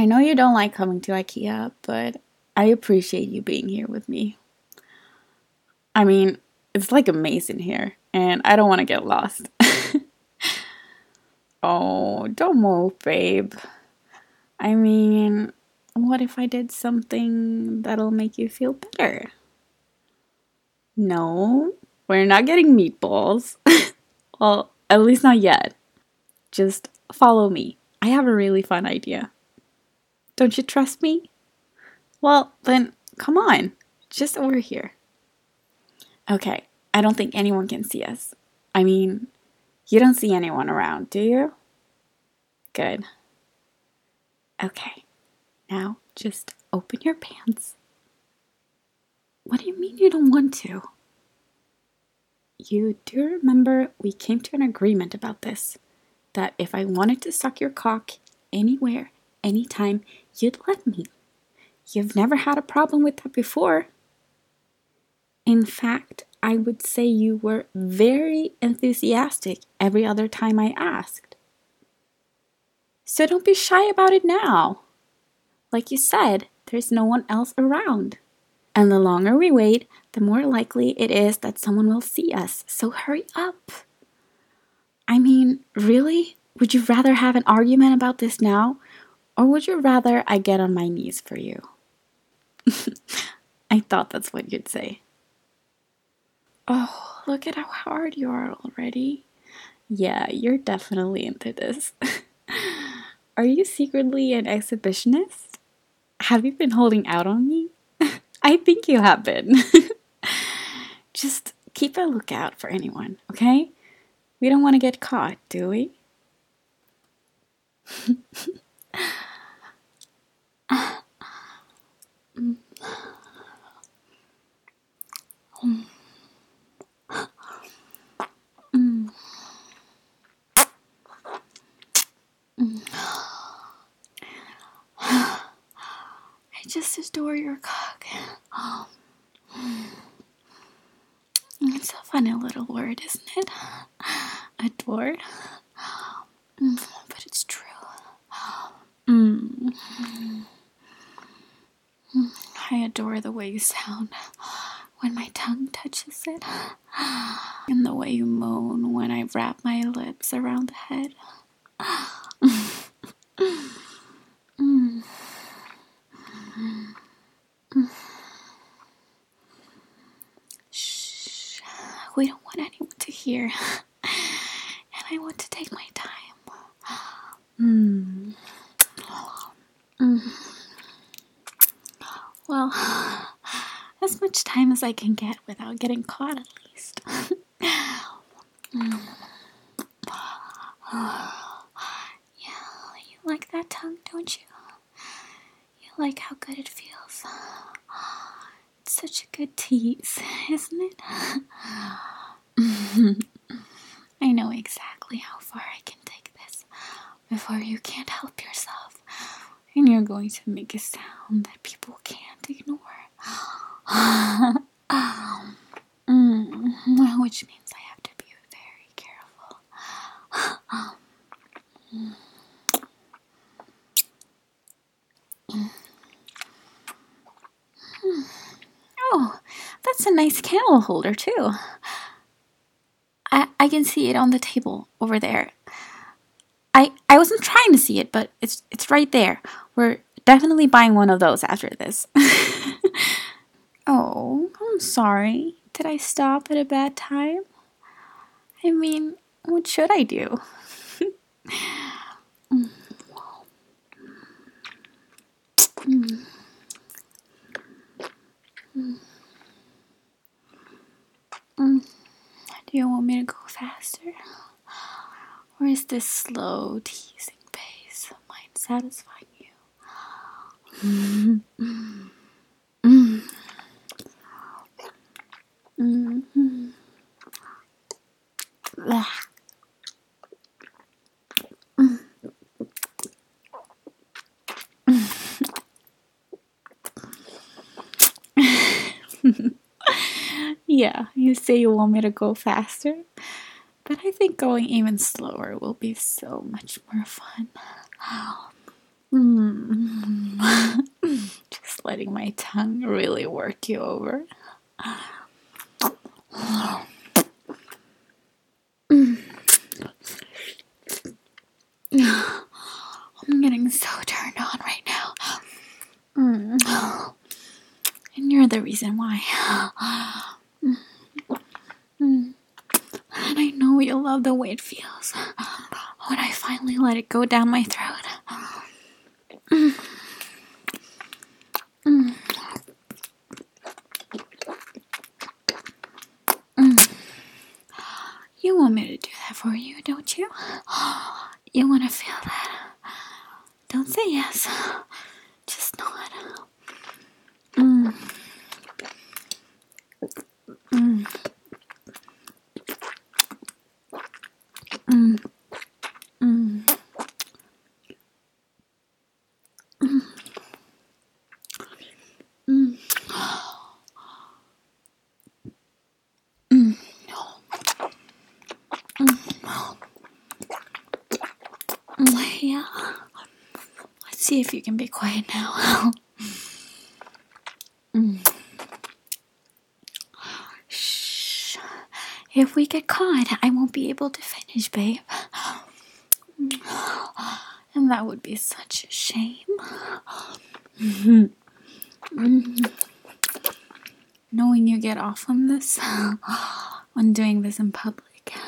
know you don't like coming to IKEA, but I appreciate you being here with me. I mean, it's like amazing here, and I don't want to get lost. Oh, don't move, babe. I mean, what if I did something that'll make you feel better? No, we're not getting meatballs. Well, at least not yet. Just follow me. I have a really fun idea. Don't you trust me? Well, then come on. Just over here. Okay, I don't think anyone can see us. I mean, you don't see anyone around, do you? Good. Okay, now just open your pants. What do you mean you don't want to? You do remember we came to an agreement about this, that if I wanted to suck your cock anywhere, anytime, you'd let me. You've never had a problem with that before. In fact, I would say you were very enthusiastic every other time I asked. So don't be shy about it now. Like you said, there's no one else around. And the longer we wait, the more likely it is that someone will see us. So hurry up. I mean, really? Would you rather have an argument about this now? Or would you rather I get on my knees for you? I thought that's what you'd say. Oh, look at how hard you are already. Yeah, you're definitely into this. Are you secretly an exhibitionist? Have you been holding out on me? I think you have been. Just keep a lookout for anyone, okay? We don't want to get caught, do we? I just adore your cock. It's a funny little word, isn't it? Adore. But it's true. I adore the way you sound when my tongue touches it, and the way you moan when I wrap my lips around the head. Shh, we don't want anyone to hear, and I want to take my time. Well, as much time as I can get without getting caught, at least. Yeah, you like that tongue, don't you? You like how good it feels. It's such a good tease, isn't it? I know exactly how far I can take this before you can't help yourself. And you're going to make a sound that people can't ignore. Which means I have to be very careful. Oh, that's a nice candle holder too. I can see it on the table over there. I wasn't trying to see it, but it's right there. We're definitely buying one of those after this. Oh, I'm sorry. Did I stop at a bad time? I mean, what should I do? Do you want me to go faster? Or is this slow, teasing pace of mine satisfying you? Yeah, you say you want me to go faster, but I think going even slower will be so much more fun. letting my tongue really work you over. I'm getting so turned on right now. And you're the reason why. And I know you'll love the way it feels when I finally let it go down my throat. You want me to do that for you, don't you? You want to feel that? Don't say yes. Just nod. Yeah. Let's see if you can be quiet now. Shh. If we get caught, I won't be able to finish, babe. And that would be such a shame. Knowing you get off on this, on doing this in public,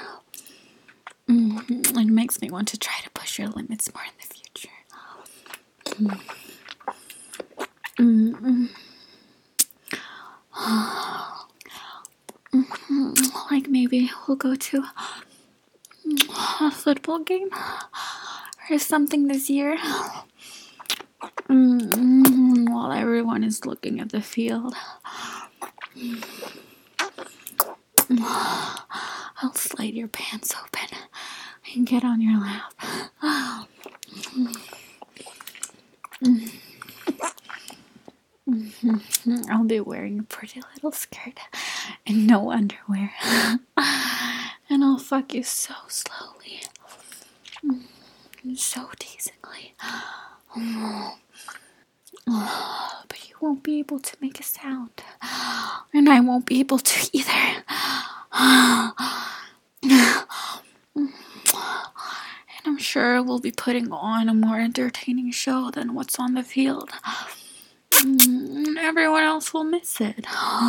it makes me want to try to push your limits more in the future. Like maybe we'll go to a football game or something this year. While everyone is looking at the field. I'll slide your pants open and get on your lap. I'll be wearing a pretty little skirt and no underwear. And I'll fuck you so slowly. So teasingly. But you won't be able to make a sound. And I won't be able to either. And I'm sure we'll be putting on a more entertaining show than what's on the field. And everyone else will miss it.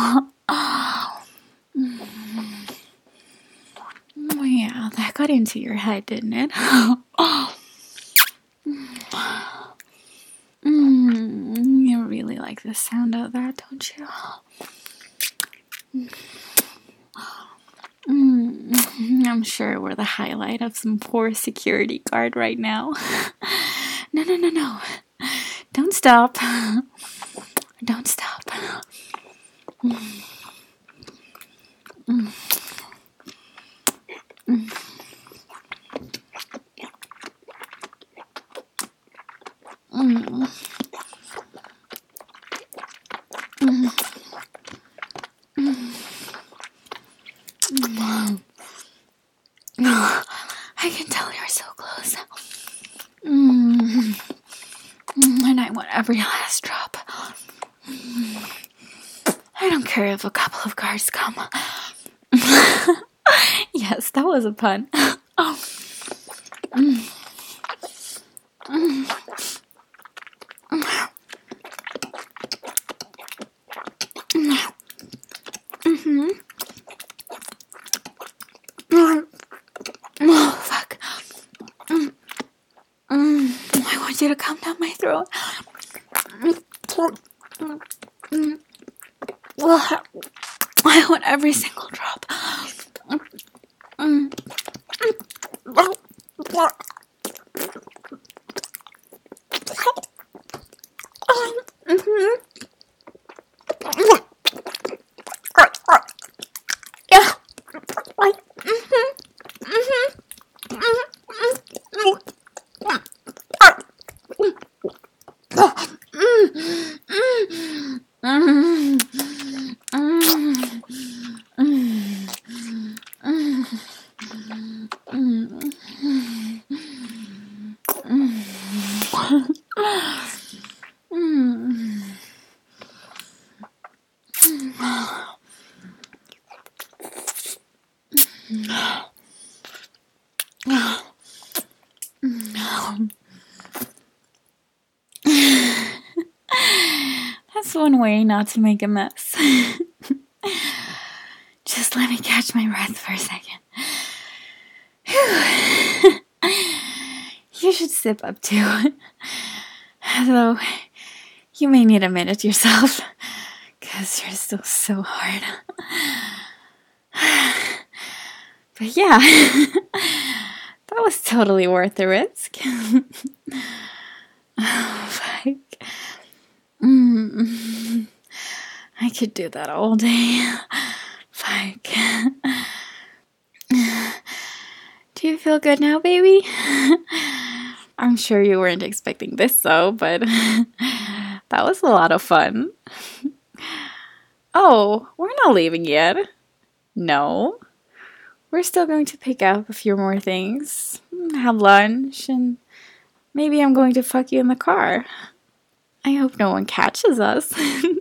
Yeah, that got into your head, didn't it? You really like the sound of that, don't you? I'm sure we're the highlight of some poor security guard right now. No. Don't stop. Don't stop. I can tell you're so close. And I want every last drop. I don't care if a couple of guards come. Yes, that was a pun. Oh, fuck. I want you to come down my throat. I want every single drop. That's one way not to make a mess. Just let me catch my breath for a second. You should sip up too. Though, you may need a minute yourself, because you're still so hard. But yeah, that was totally worth the risk. Fuck. I could do that all day. Fuck. Do you feel good now, baby? I'm sure you weren't expecting this though, but that was a lot of fun. Oh, we're not leaving yet. No. We're still going to pick up a few more things, have lunch, and maybe I'm going to fuck you in the car. I hope no one catches us.